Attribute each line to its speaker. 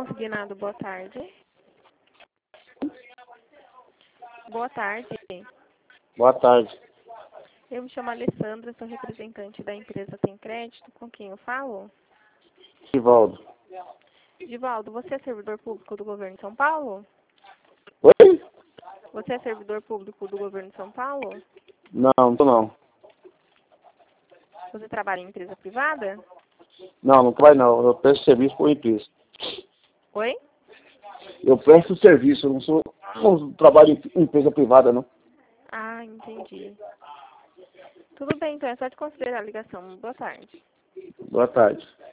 Speaker 1: Consignado, boa tarde. Boa tarde.
Speaker 2: Boa tarde.
Speaker 1: Eu me chamo Alessandra, sou representante da empresa Tem Crédito. Com quem eu falo?
Speaker 2: Divaldo.
Speaker 1: Divaldo, você é servidor público do governo de São Paulo?
Speaker 2: Oi?
Speaker 1: Você é servidor público do governo de São Paulo?
Speaker 2: Não tô não.
Speaker 1: Você trabalha em empresa privada?
Speaker 2: Não vai não. Eu presto serviço por empresa.
Speaker 1: Oi?
Speaker 2: Eu presto serviço, eu não trabalho em empresa privada, não.
Speaker 1: Ah, entendi. Tudo bem, então é só de considerar a ligação. Boa tarde.
Speaker 2: Boa tarde.